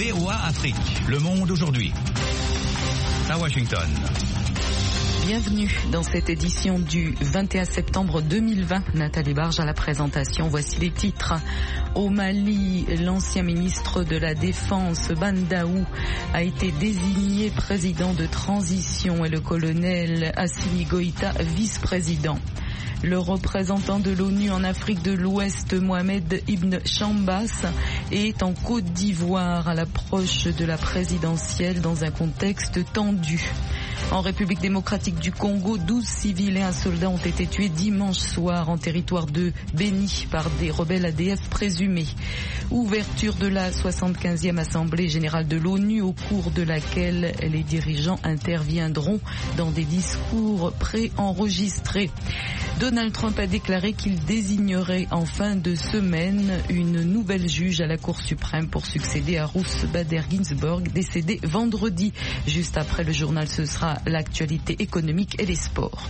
VOA Afrique. Le monde aujourd'hui. À Washington. Bienvenue dans cette édition du 21 septembre 2020. Nathalie Barge à la présentation. Voici les titres. Au Mali, l'ancien ministre de la Défense, Bandaou, a été désigné président de transition et le colonel Assimi Goïta vice-président. Le représentant de l'ONU en Afrique de l'Ouest, Mohamed Ibn Chambas, est en Côte d'Ivoire à l'approche de la présidentielle dans un contexte tendu. En République démocratique du Congo, 12 civils et un soldat ont été tués dimanche soir en territoire de Béni par des rebelles ADF présumés. Ouverture de la 75e Assemblée générale de l'ONU au cours de laquelle les dirigeants interviendront dans des discours préenregistrés. Donald Trump a déclaré qu'il désignerait en fin de semaine une nouvelle juge à la Cour suprême pour succéder à Ruth Bader Ginsburg, décédée vendredi. Juste après le journal, ce sera l'actualité économique et les sports.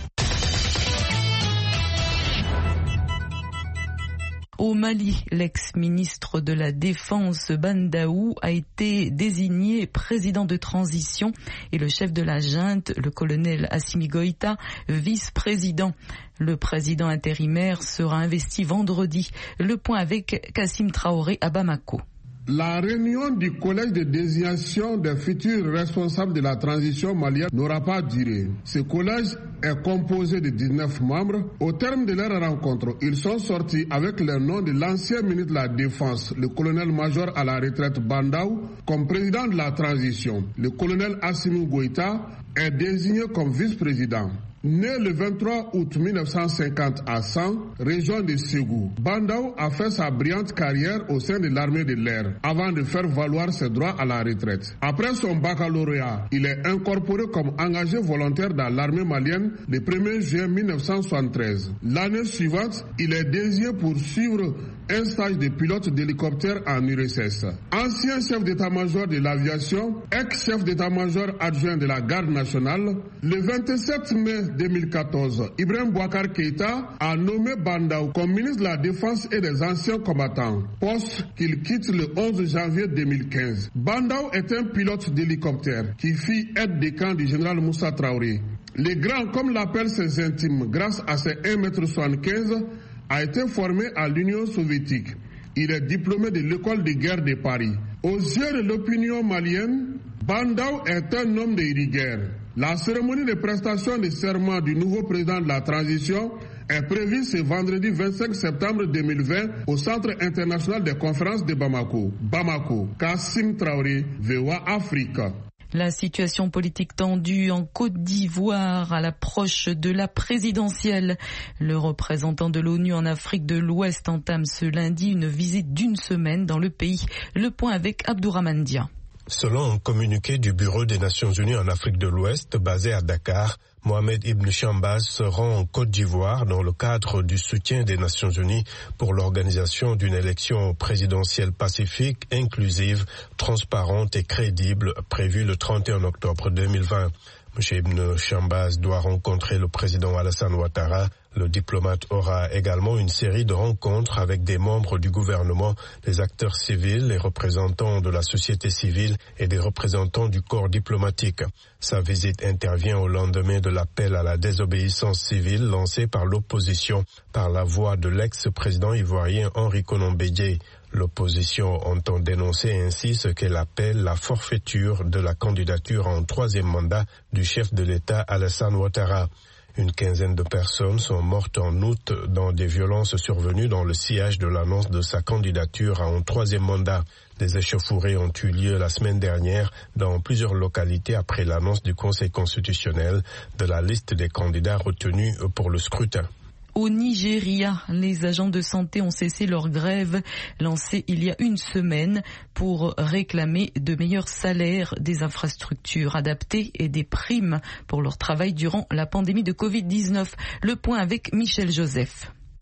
Au Mali, l'ex-ministre de la Défense Bandaou a été désigné président de transition et le chef de la junte, le colonel Assimi Goïta, vice-président. Le président intérimaire sera investi vendredi. Le point avec Kassim Traoré à Bamako. La réunion du collège de désignation des futurs responsables de la transition malienne n'aura pas duré. Ce collège est composé de 19 membres. Au terme de leur rencontre, ils sont sortis avec le nom de l'ancien ministre de la Défense, le colonel-major à la retraite Bandaou, comme président de la transition. Le colonel Assimi Goïta est désigné comme vice-président. Né le 23 août 1950 à 100, région de Ségou, Bandaou a fait sa brillante carrière au sein de l'armée de l'air avant de faire valoir ses droits à la retraite. Après son baccalauréat, il est incorporé comme engagé volontaire dans l'armée malienne le 1er juin 1973. L'année suivante, il est désigné pour suivre un stage de pilote d'hélicoptère en URSS. Ancien chef d'état-major de l'aviation, ex-chef d'état-major adjoint de la garde nationale, le 27 mai 2014, Ibrahim Boubacar Keïta a nommé Bandaou comme ministre de la Défense et des anciens combattants, poste qu'il quitte le 11 janvier 2015. Bandaou est un pilote d'hélicoptère qui fit aide de camp du général Moussa Traoré. Le grand, comme l'appellent ses intimes, grâce à ses 1,75 m, a été formé à l'Union soviétique. Il est diplômé de l'école de guerre de Paris. Aux yeux de l'opinion malienne, Bandaou est un homme de rigueur. La cérémonie de prestation de serment du nouveau président de la transition est prévue ce vendredi 25 septembre 2020 au Centre international des conférences de Bamako. Bamako, Kassim Traoré, VOA Afrique. La situation politique tendue en Côte d'Ivoire à l'approche de la présidentielle. Le représentant de l'ONU en Afrique de l'Ouest entame ce lundi une visite d'une semaine dans le pays. Le point avec Abdourahmane Dia. Selon un communiqué du Bureau des Nations Unies en Afrique de l'Ouest, basé à Dakar, Mohamed Ibn Chambas se rend en Côte d'Ivoire dans le cadre du soutien des Nations Unies pour l'organisation d'une élection présidentielle pacifique, inclusive, transparente et crédible, prévue le 31 octobre 2020. M. Ibn Chambas doit rencontrer le président Alassane Ouattara. Le diplomate aura également une série de rencontres avec des membres du gouvernement, des acteurs civils, les représentants de la société civile et des représentants du corps diplomatique. Sa visite intervient au lendemain de l'appel à la désobéissance civile lancé par l'opposition par la voix de l'ex-président ivoirien Henri Konan Bédié. L'opposition entend dénoncer ainsi ce qu'elle appelle la forfaiture de la candidature en troisième mandat du chef de l'État Alassane Ouattara. Une quinzaine de personnes sont mortes en août dans des violences survenues dans le sillage de l'annonce de sa candidature à un troisième mandat. Des échauffourées ont eu lieu la semaine dernière dans plusieurs localités après l'annonce du Conseil constitutionnel de la liste des candidats retenus pour le scrutin. Au Nigeria, les agents de santé ont cessé leur grève lancée il y a une semaine pour réclamer de meilleurs salaires, des infrastructures adaptées et des primes pour leur travail durant la pandémie de Covid-19. Le point avec Michel Joseph.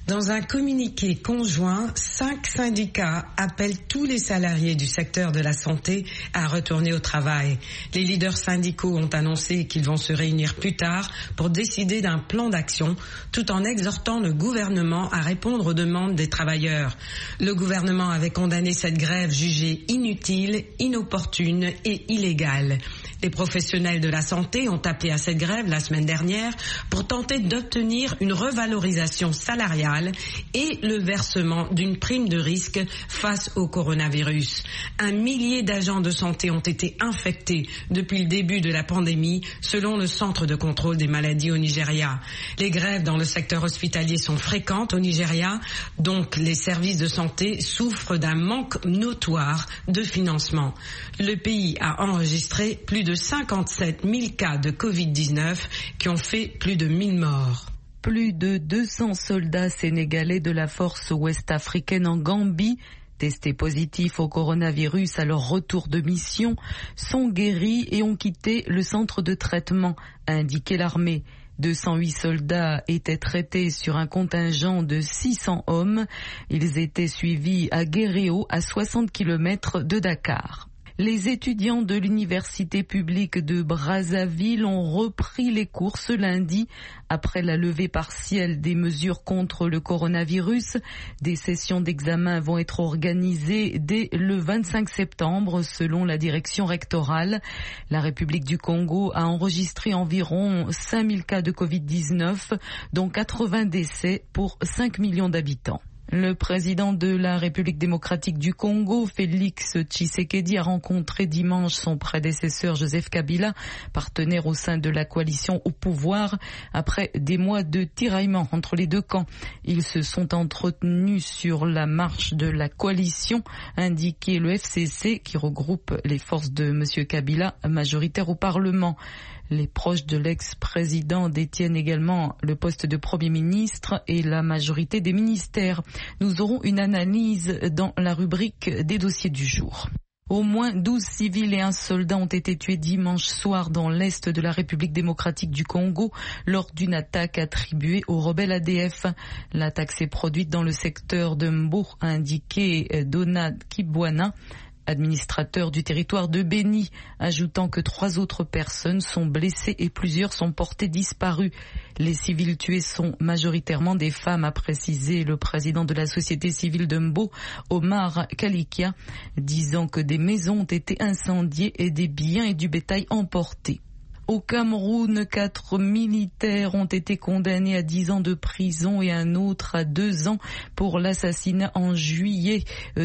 Dans un communiqué conjoint, 5 syndicats appellent tous les salariés du secteur de la santé à retourner au travail. Les leaders syndicaux ont annoncé qu'ils vont se réunir plus tard pour décider d'un plan d'action, tout en exhortant le gouvernement à répondre aux demandes des travailleurs. Le gouvernement avait condamné cette grève jugée inutile, inopportune et illégale. Les professionnels de la santé ont appelé à cette grève la semaine dernière pour tenter d'obtenir une revalorisation salariale et le versement d'une prime de risque face au coronavirus. 1 millier d'agents de santé ont été infectés depuis le début de la pandémie, selon le Centre de contrôle des maladies au Nigeria. Les grèves dans le secteur hospitalier sont fréquentes au Nigeria, donc les services de santé souffrent d'un manque notoire de financement. Le pays a enregistré plus de 57 000 cas de Covid-19 qui ont fait plus de 1000 morts. Plus de 200 soldats sénégalais de la force ouest-africaine en Gambie, testés positifs au coronavirus à leur retour de mission, sont guéris et ont quitté le centre de traitement, a indiqué l'armée. 208 soldats étaient traités sur un contingent de 600 hommes. Ils étaient suivis à Guéréo, à 60 km de Dakar. Les étudiants de l'université publique de Brazzaville ont repris les cours ce lundi après la levée partielle des mesures contre le coronavirus. Des sessions d'examen vont être organisées dès le 25 septembre selon la direction rectorale. La République du Congo a enregistré environ 5000 cas de Covid-19, dont 80 décès pour 5 millions d'habitants. Le président de la République démocratique du Congo, Félix Tshisekedi, a rencontré dimanche son prédécesseur Joseph Kabila, partenaire au sein de la coalition au pouvoir, après des mois de tiraillements entre les deux camps. Ils se sont entretenus sur la marche de la coalition, indiqué le FCC, qui regroupe les forces de M. Kabila, majoritaires au Parlement. Les proches de l'ex-président détiennent également le poste de Premier ministre et la majorité des ministères. Nous aurons une analyse dans la rubrique des dossiers du jour. Au moins 12 civils et un soldat ont été tués dimanche soir dans l'est de la République démocratique du Congo lors d'une attaque attribuée aux rebelles ADF. L'attaque s'est produite dans le secteur de Mbo, a indiqué Donald Kibwana, administrateur du territoire de Béni, ajoutant que 3 autres personnes sont blessées et plusieurs sont portées disparues. Les civils tués sont majoritairement des femmes, a précisé le président de la société civile de Mbo, Omar Kalikia, disant que des maisons ont été incendiées et des biens et du bétail emportés. Au Cameroun, 4 militaires ont été condamnés à 10 ans de prison et un autre à 2 ans pour l'assassinat en juillet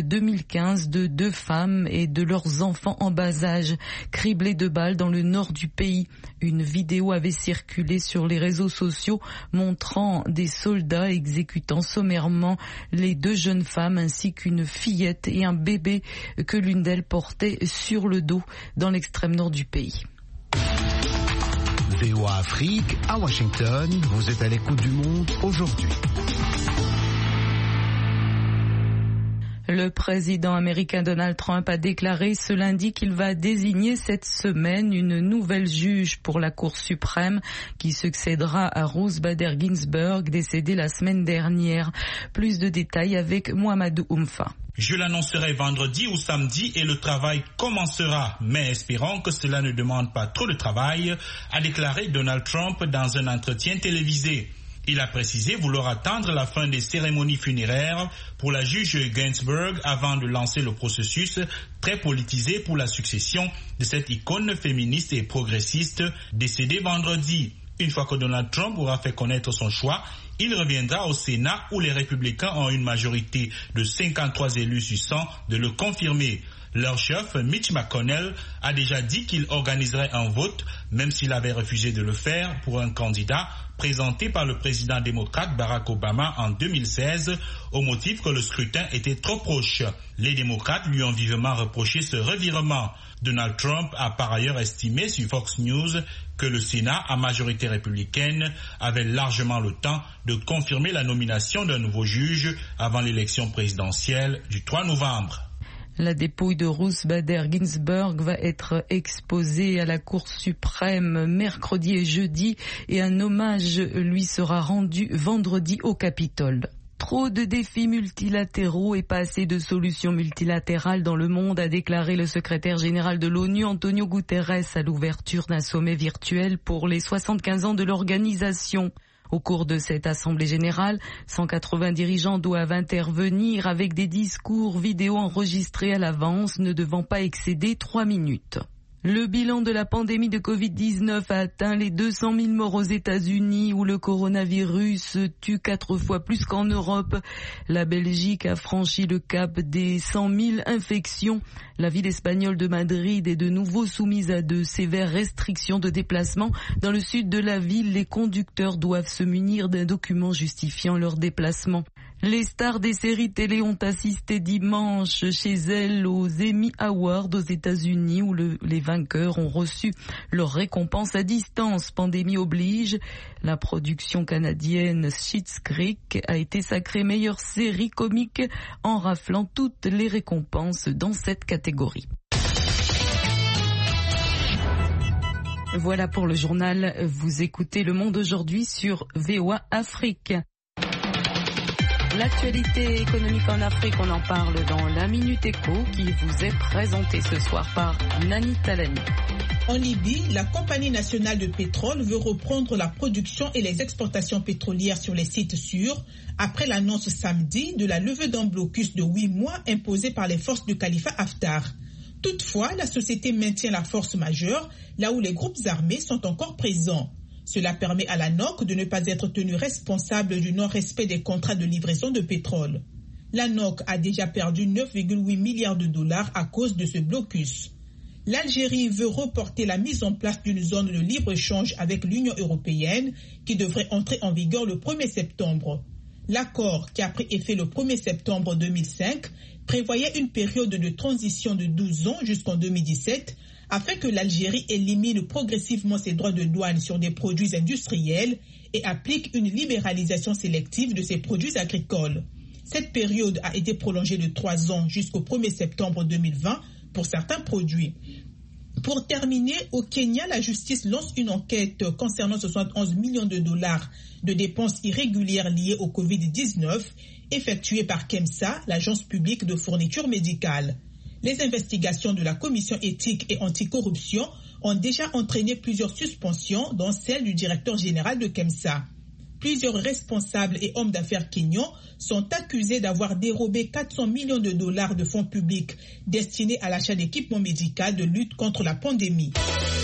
2015 de 2 femmes et de leurs enfants en bas âge, criblés de balles dans le nord du pays. Une vidéo avait circulé sur les réseaux sociaux montrant des soldats exécutant sommairement les 2 jeunes femmes ainsi qu'une fillette et un bébé que l'une d'elles portait sur le dos dans l'extrême nord du pays. VOA Afrique, à Washington, vous êtes à l'écoute du monde aujourd'hui. Le président américain Donald Trump a déclaré ce lundi qu'il va désigner cette semaine une nouvelle juge pour la Cour suprême qui succédera à Ruth Bader Ginsburg, décédée la semaine dernière. Plus de détails avec Mohamedou Oumfa. Je l'annoncerai vendredi ou samedi et le travail commencera, mais espérons que cela ne demande pas trop de travail, a déclaré Donald Trump dans un entretien télévisé. Il a précisé vouloir attendre la fin des cérémonies funéraires pour la juge Ginsburg avant de lancer le processus très politisé pour la succession de cette icône féministe et progressiste décédée vendredi. Une fois que Donald Trump aura fait connaître son choix, il reviendra au Sénat où les républicains ont une majorité de 53 élus sur 100 de le confirmer. Leur chef, Mitch McConnell, a déjà dit qu'il organiserait un vote, même s'il avait refusé de le faire pour un candidat présenté par le président démocrate Barack Obama en 2016, au motif que le scrutin était trop proche. Les démocrates lui ont vivement reproché ce revirement. Donald Trump a par ailleurs estimé sur Fox News que le Sénat, à majorité républicaine, avait largement le temps de confirmer la nomination d'un nouveau juge avant l'élection présidentielle du 3 novembre. La dépouille de Ruth Bader Ginsburg va être exposée à la Cour suprême mercredi et jeudi et un hommage lui sera rendu vendredi au Capitole. Trop de défis multilatéraux et pas assez de solutions multilatérales dans le monde, a déclaré le secrétaire général de l'ONU, Antonio Guterres, à l'ouverture d'un sommet virtuel pour les 75 ans de l'organisation. Au cours de cette assemblée générale, 180 dirigeants doivent intervenir avec des discours vidéo enregistrés à l'avance, ne devant pas excéder 3 minutes. Le bilan de la pandémie de Covid-19 a atteint les 200 000 morts aux États-Unis, où le coronavirus tue 4 fois plus qu'en Europe. La Belgique a franchi le cap des 100 000 infections. La ville espagnole de Madrid est de nouveau soumise à de sévères restrictions de déplacement. Dans le sud de la ville, les conducteurs doivent se munir d'un document justifiant leur déplacement. Les stars des séries télé ont assisté dimanche chez elles aux Emmy Awards aux États-Unis, où les vainqueurs ont reçu leur récompense à distance. Pandémie oblige, la production canadienne Schitt's Creek a été sacrée meilleure série comique en raflant toutes les récompenses dans cette catégorie. Voilà pour le journal. Vous écoutez Le Monde aujourd'hui sur VOA Afrique. L'actualité économique en Afrique, on en parle dans la Minute Éco qui vous est présentée ce soir par Nani Talani. En Libye, la Compagnie nationale de pétrole veut reprendre la production et les exportations pétrolières sur les sites sûrs après l'annonce samedi de la levée d'un blocus de 8 mois imposé par les forces du califat Haftar. Toutefois, la société maintient la force majeure là où les groupes armés sont encore présents. Cela permet à la NOC de ne pas être tenue responsable du non-respect des contrats de livraison de pétrole. La NOC a déjà perdu 9,8 milliards de dollars à cause de ce blocus. L'Algérie veut reporter la mise en place d'une zone de libre-échange avec l'Union européenne qui devrait entrer en vigueur le 1er septembre. L'accord, qui a pris effet le 1er septembre 2005, prévoyait une période de transition de 12 ans jusqu'en 2017 afin que l'Algérie élimine progressivement ses droits de douane sur des produits industriels et applique une libéralisation sélective de ses produits agricoles. Cette période a été prolongée de 3 ans jusqu'au 1er septembre 2020 pour certains produits. Pour terminer, au Kenya, la justice lance une enquête concernant 71 millions de dollars de dépenses irrégulières liées au Covid-19 effectuées par KEMSA, l'agence publique de fourniture médicale. Les investigations de la commission éthique et anticorruption ont déjà entraîné plusieurs suspensions, dont celle du directeur général de KEMSA. Plusieurs responsables et hommes d'affaires kenyans sont accusés d'avoir dérobé 400 millions de dollars de fonds publics destinés à l'achat d'équipements médicaux de lutte contre la pandémie.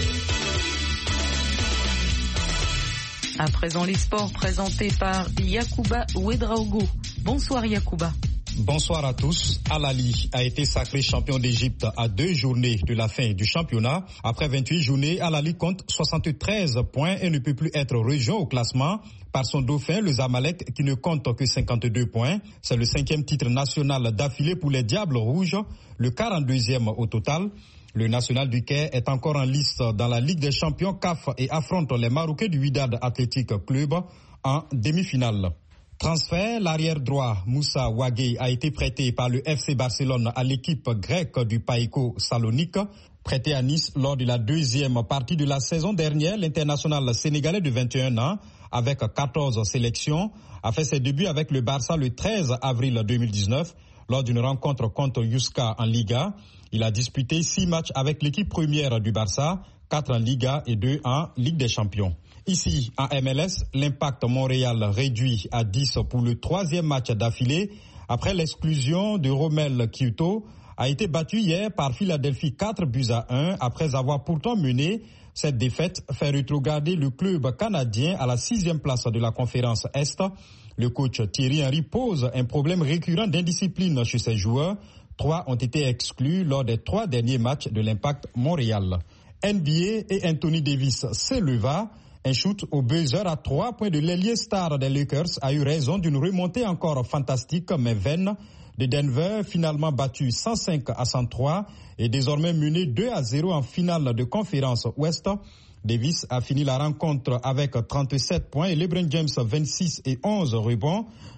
À présent, les sports présentés par Yacouba Ouedraogo. Bonsoir Yacouba. Bonsoir à tous. Al Ahly a été sacré champion d'Égypte à 2 journées de la fin du championnat. Après 28 journées, Al Ahly compte 73 points et ne peut plus être rejoint au classement par son dauphin, le Zamalek, qui ne compte que 52 points. C'est le 5e titre national d'affilée pour les Diables Rouges, le 42e au total. Le National du Caire est encore en lice dans la Ligue des champions CAF et affronte les Marocains du Wydad Athletic Club en demi-finale. Transfert, l'arrière droit Moussa Wagué a été prêté par le FC Barcelone à l'équipe grecque du PAOK Salonique. Prêté à Nice lors de la deuxième partie de la saison dernière, l'international sénégalais de 21 ans, avec 14 sélections, a fait ses débuts avec le Barça le 13 avril 2019 lors d'une rencontre contre Huesca en Liga. Il a disputé 6 matchs avec l'équipe première du Barça, 4 en Liga et 2 en Ligue des Champions. Ici, en MLS, l'Impact Montréal réduit à 10 pour le 3e match d'affilée après l'exclusion de Romel Kyoto a été battu hier par Philadelphie 4-1 après avoir pourtant mené. Cette défaite fait rétrograder le club canadien à la 6e place de la conférence Est. Le coach Thierry Henry pose un problème récurrent d'indiscipline chez ses joueurs. 3 ont été exclus lors des 3 derniers matchs de l'Impact Montréal. NBA et Anthony Davis s'éleva. Un shoot au buzzer à 3 points de l'ailier star des Lakers a eu raison d'une remontée encore fantastique mais vaine de Denver, finalement battu 105-103 et désormais mené 2-0 en finale de conférence Ouest. Davis a fini la rencontre avec 37 points et LeBron James 26 et 11 rebonds.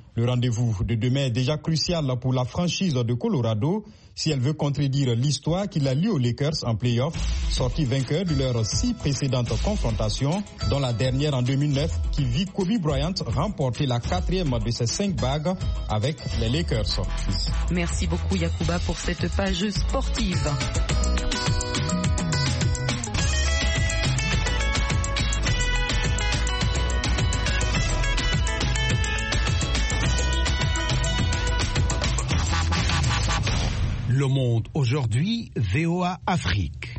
Le rendez-vous de demain est déjà crucial pour la franchise de Colorado si elle veut contredire l'histoire qui la lie aux Lakers en play-off, sortis vainqueurs de leurs 6 précédentes confrontations, dont la dernière en 2009 qui vit Kobe Bryant remporter la 4e de ses 5 bagues avec les Lakers. Merci beaucoup Yacouba pour cette page sportive. Le Monde aujourd'hui, VOA Afrique.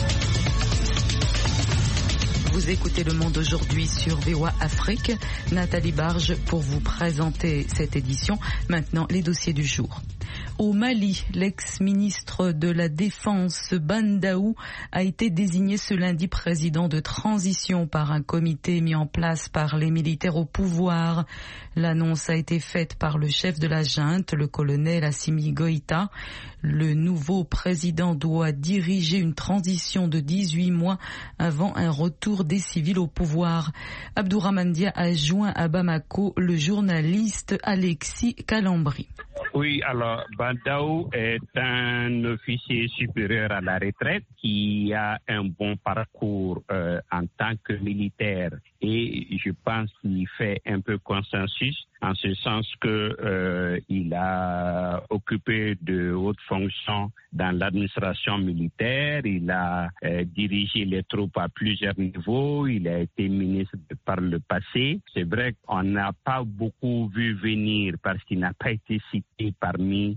Vous écoutez Le Monde aujourd'hui sur VOA Afrique. Nathalie Barge pour vous présenter cette édition. Maintenant, les dossiers du jour. Au Mali, l'ex-ministre de la Défense Bandaou a été désigné ce lundi président de transition par un comité mis en place par les militaires au pouvoir. L'annonce a été faite par le chef de la junte, le colonel Assimi Goïta. Le nouveau président doit diriger une transition de 18 mois avant un retour des civils au pouvoir. Abdourahmane Dia a joint à Bamako le journaliste Alexis Kalambri. Oui, alors Bandaou est un officier supérieur à la retraite qui a un bon parcours en tant que militaire et je pense qu'il fait un peu consensus en ce sens que il a occupé de hautes fonctions dans l'administration militaire, il a dirigé les troupes à plusieurs niveaux, il a été ministre par le passé. C'est vrai qu'on n'a pas beaucoup vu venir parce qu'il n'a pas été cité parmi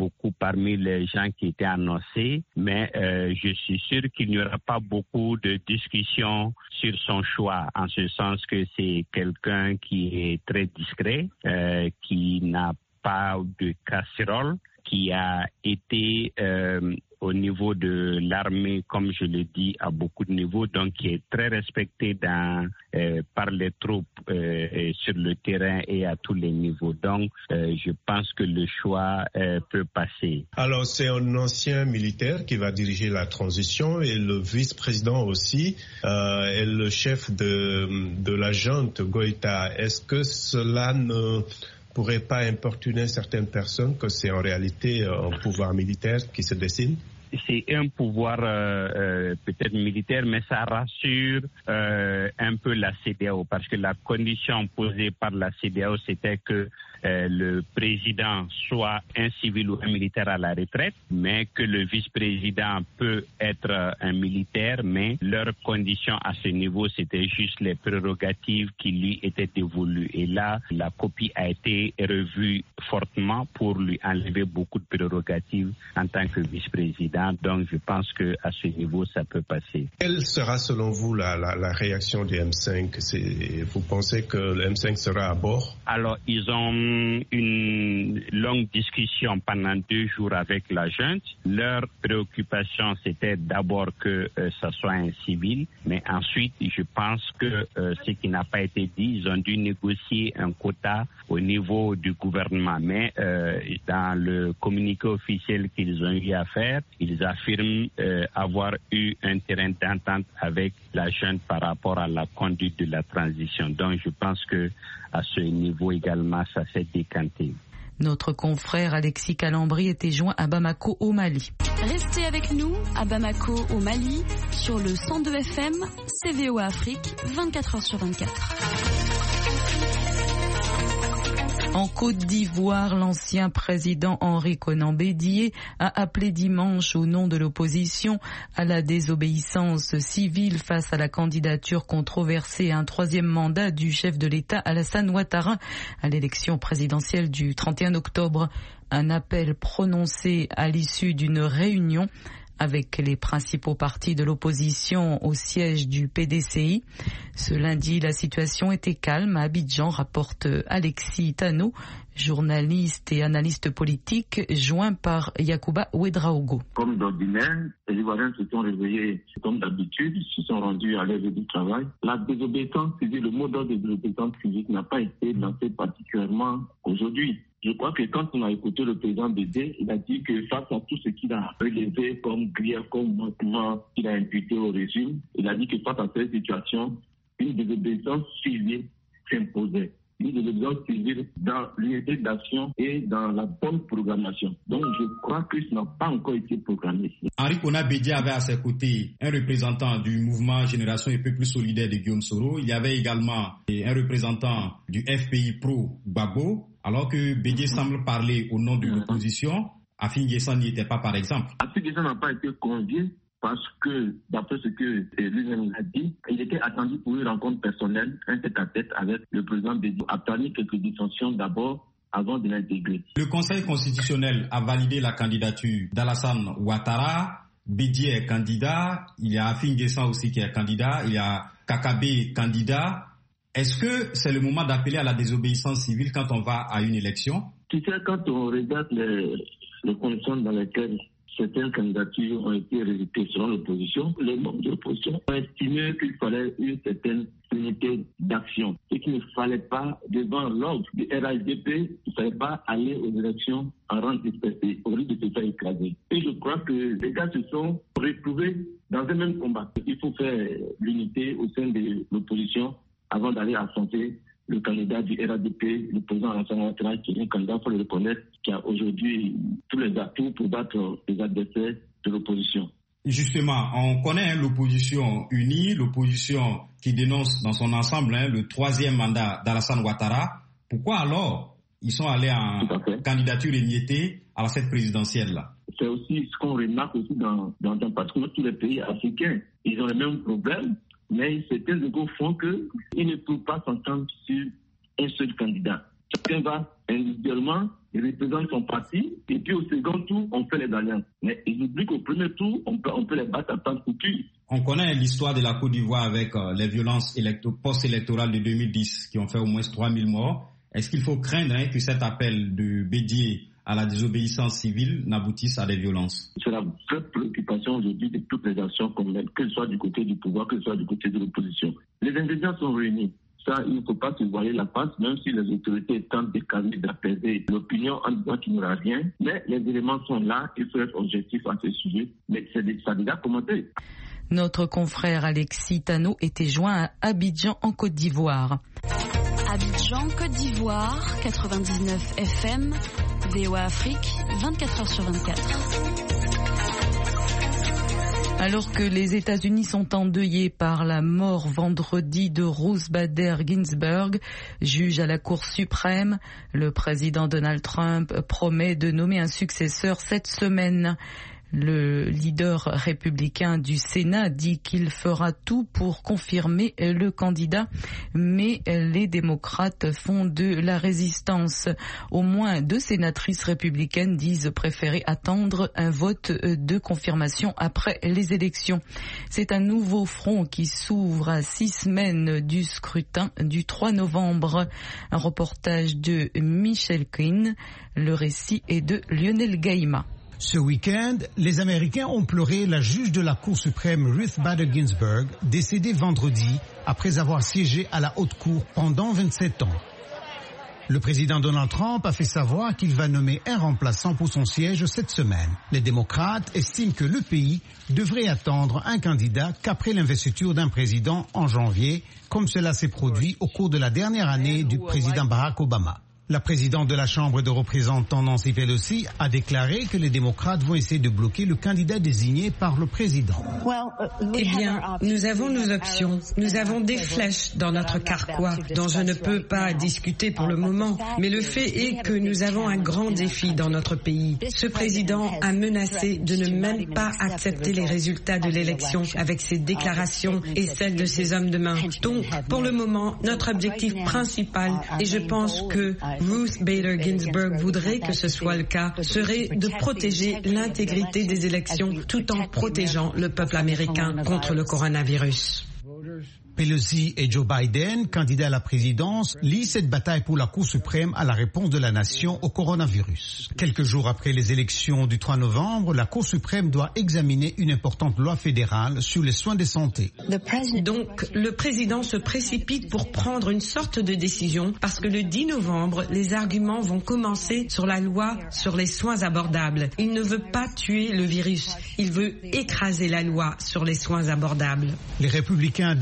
les gens qui étaient annoncés, mais je suis sûr qu'il n'y aura pas beaucoup de discussions sur son choix, en ce sens que c'est quelqu'un qui est très discret, qui n'a pas de casserole, qui a été au niveau de l'armée, comme je l'ai dit, à beaucoup de niveaux, donc qui est très respecté par les troupes sur le terrain et à tous les niveaux. Donc, je pense que le choix peut passer. Alors, c'est un ancien militaire qui va diriger la transition et le vice-président aussi est le chef de la junte Goïta. Est-ce que cela ne pourrait pas importuner certaines personnes que c'est en réalité un pouvoir militaire qui se dessine? C'est un pouvoir peut-être militaire, mais ça rassure un peu la CEDEAO, parce que la condition posée par la CEDEAO, c'était que le président soit un civil ou un militaire à la retraite, mais que le vice-président peut être un militaire, mais leur condition à ce niveau, c'était juste les prérogatives qui lui étaient dévolues. Et là, la copie a été revue fortement pour lui enlever beaucoup de prérogatives en tant que vice-président. Donc, je pense qu'à ce niveau, ça peut passer. Quelle sera, selon vous, la réaction du M5 ? Vous pensez que le M5 sera à bord ? Alors, ils ont une longue discussion pendant 2 jours avec la junte. Leur préoccupation, c'était d'abord que ça soit un civil, mais ensuite, je pense que ce qui n'a pas été dit, ils ont dû négocier un quota au niveau du gouvernement. Mais dans le communiqué officiel qu'ils ont eu à faire, ils affirment avoir eu un terrain d'entente avec la junte par rapport à la conduite de la transition. Donc, je pense que à ce niveau également, ça s'est décanté. Notre confrère Alexis Kalambri était joint à Bamako au Mali. Restez avec nous à Bamako au Mali sur le 102 FM, CVO Afrique, 24h sur 24. En Côte d'Ivoire, l'ancien président Henri Konan Bédié a appelé dimanche au nom de l'opposition à la désobéissance civile face à la candidature controversée à un 3e mandat du chef de l'État Alassane Ouattara à l'élection présidentielle du 31 octobre. Un appel prononcé à l'issue d'une réunion avec les principaux partis de l'opposition au siège du PDCI. Ce lundi, la situation était calme à Abidjan, rapporte Alexis Tano, journaliste et analyste politique, joint par Yacouba Ouedraogo. Comme d'ordinaire, les Ivoiriens se sont réveillés comme d'habitude, se sont rendus à l'heure du travail. La désobéissance civile, le mot d'ordre de désobéissance civile n'a pas été lancé particulièrement aujourd'hui. Je crois que quand on a écouté le président Bédié, il a dit que face à tout ce qu'il a relevé comme grief, comme manquement qu'il a imputé au régime, il a dit que face à cette situation, une désobéissance civile s'imposait. de l'obéissance civile dans l'unité d'action et dans la bonne programmation. Donc je crois que ça n'a pas encore été programmé. Henri Konan Bédié avait à ses côtés un représentant du mouvement Génération et Peuple Solidaire de Guillaume Soro. Il y avait également un représentant du FPI Pro Gbagbo, alors que Bédié semble parler au nom de l'opposition. Afin Guessan n'y était pas, par exemple. Afin Guessan n'a pas été convié parce que, d'après ce que lui-même a dit, il était attendu pour une rencontre personnelle, un tête-à-tête avec le président Bédié, a permis quelques dissensions d'abord avant de l'intégrer. Le Conseil constitutionnel a validé la candidature d'Alassane Ouattara. Bédié est candidat. Il y a Afin Guessan aussi qui est candidat. Il y a Kakabe candidat. Est-ce que c'est le moment d'appeler à la désobéissance civile quand on va à une élection? Tu sais, quand on regarde les conditions dans lesquelles certaines candidatures ont été rejetées selon l'opposition, les membres de l'opposition ont estimé qu'il fallait une certaine unité d'action et qu'il ne fallait pas, devant l'ordre du RHDP, il ne fallait pas aller aux élections en rang dispersé, au risque de se faire écraser. Et je crois que les gars se sont retrouvés dans un même combat. Il faut faire l'unité au sein de l'opposition avant d'aller affronter le candidat du RHDP, le président Alassane Ouattara, qui est un candidat, il faut le reconnaître, qui a aujourd'hui tous les atouts pour battre les adversaires de l'opposition. Justement, on connaît l'opposition unie, l'opposition qui dénonce dans son ensemble le troisième mandat d'Alassane Ouattara. Pourquoi alors ils sont allés en candidature émiettée à cette présidentielle-là? C'est aussi ce qu'on remarque aussi dans pratiquement tous les pays africains. Ils ont les mêmes problèmes. Mais certains égos font qu'ils ne peuvent pas s'entendre sur un seul candidat. Chacun va individuellement, il représente son parti, et puis au second tour, on fait les alliances. Mais ils oublient qu'au premier tour, on peut les battre à temps couture. On connaît l'histoire de la Côte d'Ivoire avec les violences post-électorales de 2010 qui ont fait au moins 3000 morts. Est-ce qu'il faut craindre que cet appel de Bédié à la désobéissance civile n'aboutissent à des violences? C'est la vraie préoccupation aujourd'hui de toutes les actions qu'on mène, que ce soit du côté du pouvoir, que ce soit du côté de l'opposition. Les ingrédients sont réunis. Ça, il ne faut pas se voiler la face, même si les autorités tentent de calmer, d'apaiser l'opinion en disant qu'il n'y aura rien. Mais les éléments sont là, il faut être objectif à ce sujet. Mais ça a déjà commencé. Notre confrère Alexis Tano était joint à Abidjan en Côte d'Ivoire. Abidjan, Côte d'Ivoire, 99 FM, VOA Afrique, 24h sur 24. Alors que les États-Unis sont endeuillés par la mort vendredi de Ruth Bader Ginsburg, juge à la Cour suprême, le président Donald Trump promet de nommer un successeur cette semaine. Le leader républicain du Sénat dit qu'il fera tout pour confirmer le candidat, mais les démocrates font de la résistance. Au moins 2 sénatrices républicaines disent préférer attendre un vote de confirmation après les élections. C'est un nouveau front qui s'ouvre à 6 semaines du scrutin du 3 novembre. Un reportage de Michel Quinn. Le récit est de Lionel Gaïma. Ce week-end, les Américains ont pleuré la juge de la Cour suprême Ruth Bader Ginsburg, décédée vendredi après avoir siégé à la Haute Cour pendant 27 ans. Le président Donald Trump a fait savoir qu'il va nommer un remplaçant pour son siège cette semaine. Les démocrates estiment que le pays devrait attendre un candidat qu'après l'investiture d'un président en janvier, comme cela s'est produit au cours de la dernière année du président Barack Obama. La présidente de la Chambre des représentants, Nancy Pelosi, a déclaré que les démocrates vont essayer de bloquer le candidat désigné par le président. Eh bien, nous avons nos options. Nous avons des flèches dans notre carquois dont je ne peux pas discuter pour le moment. Mais le fait est que nous avons un grand défi dans notre pays. Ce président a menacé de ne même pas accepter les résultats de l'élection avec ses déclarations et celles de ses hommes de main. Donc, pour le moment, notre objectif principal, et je pense que Ruth Bader Ginsburg voudrait que ce soit le cas, serait de protéger l'intégrité des élections tout en protégeant le peuple américain contre le coronavirus. Pelosi et Joe Biden, candidats à la présidence, lient cette bataille pour la Cour suprême à la réponse de la nation au coronavirus. Quelques jours après les élections du 3 novembre, la Cour suprême doit examiner une importante loi fédérale sur les soins de santé. Donc, le président se précipite pour prendre une sorte de décision parce que le 10 novembre, les arguments vont commencer sur la loi sur les soins abordables. Il ne veut pas tuer le virus, il veut écraser la loi sur les soins abordables. Les républicains disent qu'ils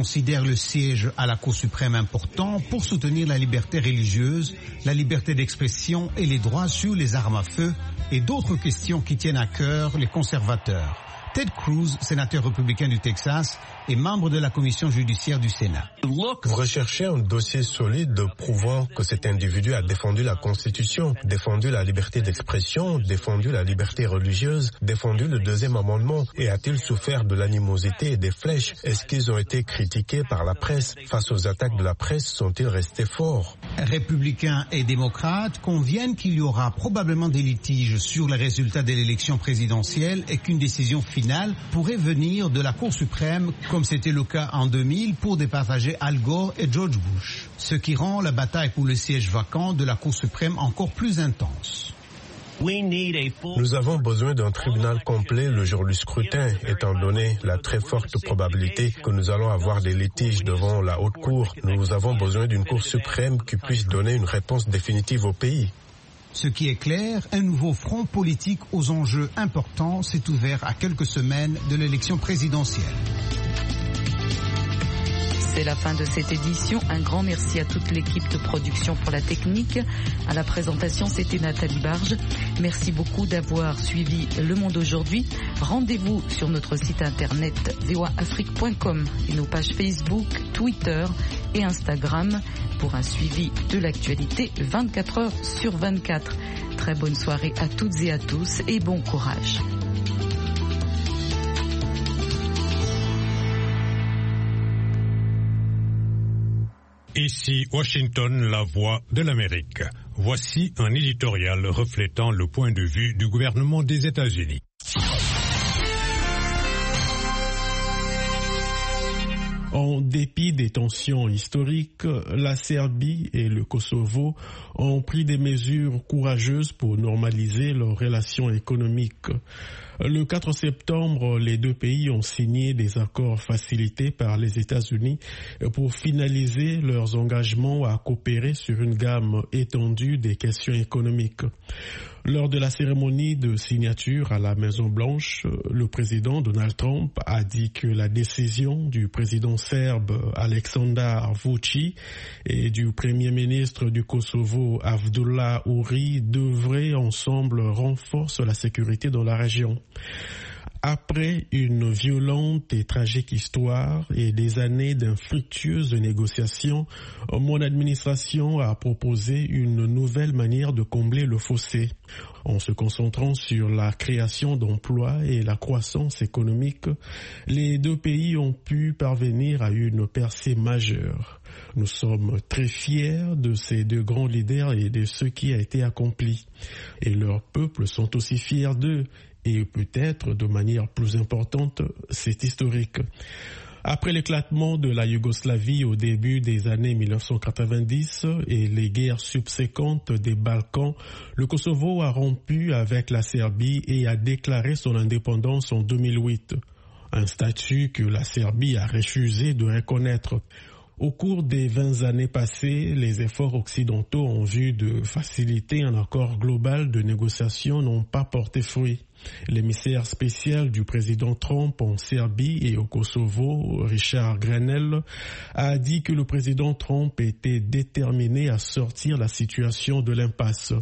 considère le siège à la Cour suprême important pour soutenir la liberté religieuse, la liberté d'expression et les droits sur les armes à feu et d'autres questions qui tiennent à cœur les conservateurs. Ted Cruz, sénateur républicain du Texas et membre de la commission judiciaire du Sénat. Vous recherchez un dossier solide prouvant que cet individu a défendu la Constitution, défendu la liberté d'expression, défendu la liberté religieuse, défendu le deuxième amendement. Et a-t-il souffert de l'animosité et des flèches? Est-ce qu'ils ont été critiqués par la presse? Face aux attaques de la presse, sont-ils restés forts? Républicains et démocrates conviennent qu'il y aura probablement des litiges sur les résultats de l'élection présidentielle et qu'une décision finale pourrait venir de la Cour suprême, comme c'était le cas en 2000 pour départager Al Gore et George Bush, ce qui rend la bataille pour le siège vacant de la Cour suprême encore plus intense. Nous avons besoin d'un tribunal complet le jour du scrutin, étant donné la très forte probabilité que nous allons avoir des litiges devant la haute cour. Nous avons besoin d'une Cour suprême qui puisse donner une réponse définitive au pays. Ce qui est clair, un nouveau front politique aux enjeux importants s'est ouvert à quelques semaines de l'élection présidentielle. C'est la fin de cette édition. Un grand merci à toute l'équipe de production pour la technique. À la présentation, c'était Nathalie Barge. Merci beaucoup d'avoir suivi Le Monde aujourd'hui. Rendez-vous sur notre site internet voaafrique.com et nos pages Facebook, Twitter et Instagram pour un suivi de l'actualité 24 heures sur 24. Très bonne soirée à toutes et à tous et bon courage. Ici Washington, la voix de l'Amérique. Voici un éditorial reflétant le point de vue du gouvernement des États-Unis. En dépit des tensions historiques, la Serbie et le Kosovo ont pris des mesures courageuses pour normaliser leurs relations économiques. Le 4 septembre, les deux pays ont signé des accords facilités par les États-Unis pour finaliser leurs engagements à coopérer sur une gamme étendue des questions économiques. Lors de la cérémonie de signature à la Maison-Blanche, le président Donald Trump a dit que la décision du président serbe Aleksandar Vučić et du premier ministre du Kosovo Abdullah Uri devraient ensemble renforcer la sécurité dans la région. Après une violente et tragique histoire et des années d'infructueuses négociations, mon administration a proposé une nouvelle manière de combler le fossé. En se concentrant sur la création d'emplois et la croissance économique, les deux pays ont pu parvenir à une percée majeure. Nous sommes très fiers de ces deux grands leaders et de ce qui a été accompli. Et leurs peuples sont aussi fiers d'eux. Et peut-être de manière plus importante, c'est historique. Après l'éclatement de la Yougoslavie au début des années 1990 et les guerres subséquentes des Balkans, le Kosovo a rompu avec la Serbie et a déclaré son indépendance en 2008. Un statut que la Serbie a refusé de reconnaître. Au cours des 20 années passées, les efforts occidentaux en vue de faciliter un accord global de négociation n'ont pas porté fruit. L'émissaire spécial du président Trump en Serbie et au Kosovo, Richard Grenell, a dit que le président Trump était déterminé à sortir la situation de l'impasse.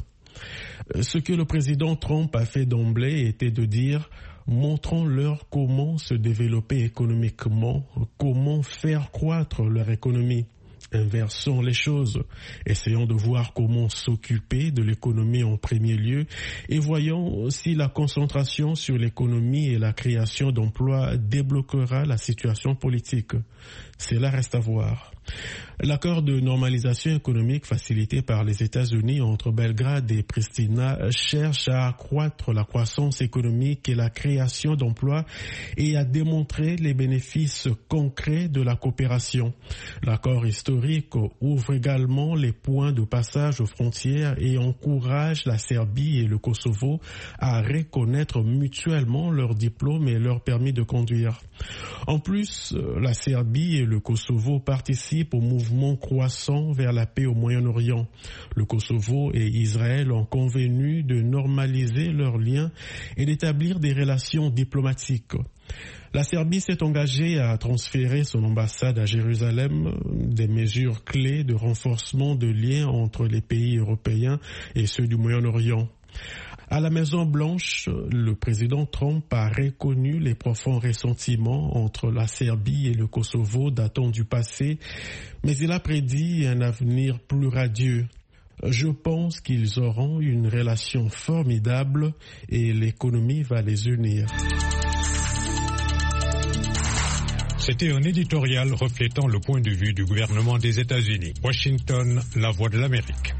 Ce que le président Trump a fait d'emblée était de dire « Montrons-leur comment se développer économiquement, comment faire croître leur économie ». Inversons les choses, essayons de voir comment s'occuper de l'économie en premier lieu et voyons si la concentration sur l'économie et la création d'emplois débloquera la situation politique. Cela reste à voir. L'accord de normalisation économique facilité par les États-Unis entre Belgrade et Pristina cherche à accroître la croissance économique et la création d'emplois et à démontrer les bénéfices concrets de la coopération. L'accord historique ouvre également les points de passage aux frontières et encourage la Serbie et le Kosovo à reconnaître mutuellement leurs diplômes et leurs permis de conduire. En plus, la Serbie et le Kosovo participent au mouvement mouvement croissant vers la paix au Moyen-Orient. Le Kosovo et Israël ont convenu de normaliser leurs liens et d'établir des relations diplomatiques. La Serbie s'est engagée à transférer son ambassade à Jérusalem, des mesures clés de renforcement de liens entre les pays européens et ceux du Moyen-Orient. À la Maison-Blanche, le président Trump a reconnu les profonds ressentiments entre la Serbie et le Kosovo datant du passé, mais il a prédit un avenir plus radieux. Je pense qu'ils auront une relation formidable et l'économie va les unir. C'était un éditorial reflétant le point de vue du gouvernement des États-Unis. Washington, la voix de l'Amérique.